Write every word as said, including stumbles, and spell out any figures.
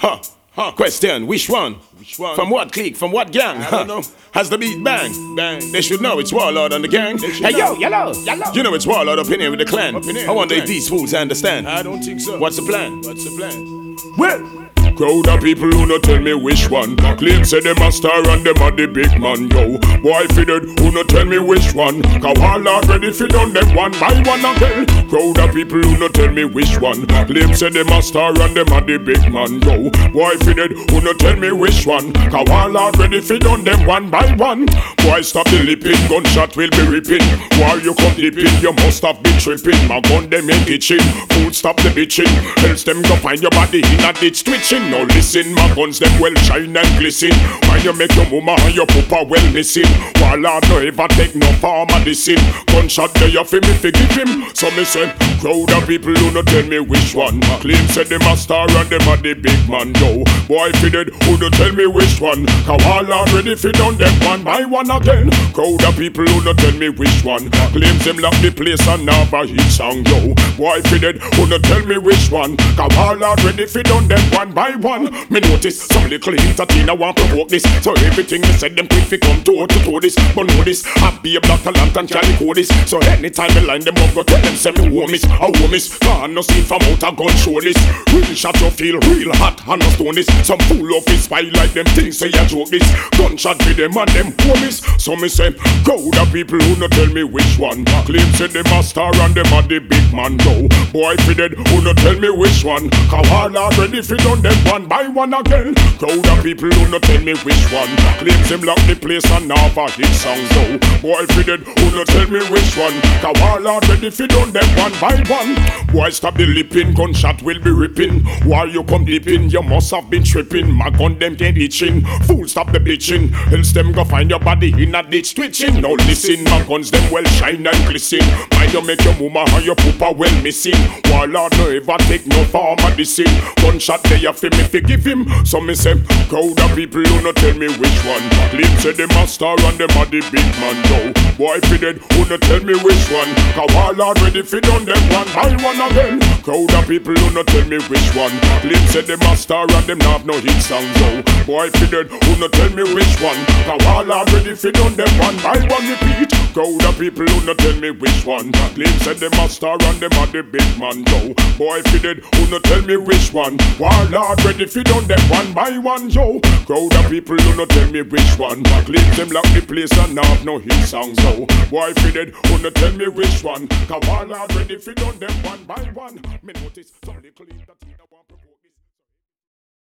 Huh. Huh. Question, which one? Which one? From what clique? From what gang? I huh. don't know. Has the beat bang? Bang. They should know it's Warlord and the gang. Hey yo, yellow, yellow. You know it's Warlord up in here with the clan. I wonder if these fools understand. I don't think so. What's the plan? What's the plan? Well, crowd of people who no tell me which one. Claim say them a star and them a the big man, yo. Boy fitted who no tell me which one. Cause Warlord ready fi done them one by one again. Crowd of people who no tell me which one. Claim say them a star and them a the big man, yo. Boy fitted who no tell me which one. Cause Warlord ready fi done them one by one. Boy stop the lipping, gunshot will be ripping. While you come dipping, you must have been tripping. My gun them in kitchen, food stop the bitching. Else them go find your body in a ditch twitching. Now listen, my guns them well shine and glisten. Why you make your mama and your papa well missing? Warlord no ever take no farm medicine. Gunshot there you fi me forgive him. So me say, crowd of people who no tell me which one. Claim say them a star and them a the big man, yo. Boy fi dead who no tell me which one. Cause Warlord ready fi done them one by one again. Crowd of people who no tell me which one. Claims them lock the place and never hit song, yo. Boy fi dead who no tell me which one. Cause Warlord ready fi done them one by one. Me notice some little entertainer want provoke this. So everything they said them quick fi come to to to this. But know this, I be a black talent and calico this. So anytime me line them up, go tell them say me womish, a womish. Can't no see from out a gun show this. Real shot you feel real hot and no stone this. Some fool of his spy like them things say a joke this. Gunshot with them and them womish. So me say, crowd of people who no tell me which one. Claim say them a star and them a the big man, yo. Boy fi dead who no tell me which one. Cause Warlord ready fi done them one by one again. Crowd of people who no tell me which one. Claims them lock the place and never hit songs, though. Boy fi dead who no tell me which one. Cause Warlord ready fi done them one by one. Boy stop the lipping, gunshot will be ripping. While you come dipping, you must have been tripping. My gun them get itching, fool stop the bitching. Else them go find your body in a ditch twitching. Now listen, my guns them well shine and glisten. Mind you make your mama and your papa well missing. Warlord no ever take no farm medicine. Gunshot there you fi me forgive him. So me say, crowd of people who no tell me which one. Claim say them a star and them a the big man, yo. Boy fi dead who no tell me which one. Cause Warlord ready fi done them one by one again. Crowd of people who no tell me which one. Claim say them a star and them have no hit songs, yo. Boy fi dead who no tell me which one. Cause Warlord ready fi done them one by one repeat. Crowd of people who no tell me which one. Claim say them a star and them a the big man, yo. Boy fi dead who no tell me which one. Warlord ready fi done them one by one, yo. Crowd of people who no tell me which one. Claim them lock the place and have no hit songs, yo. Boy fi dead who no tell me which one. Cause Warlord ready fi done them one by one. Me notice some little entertainer.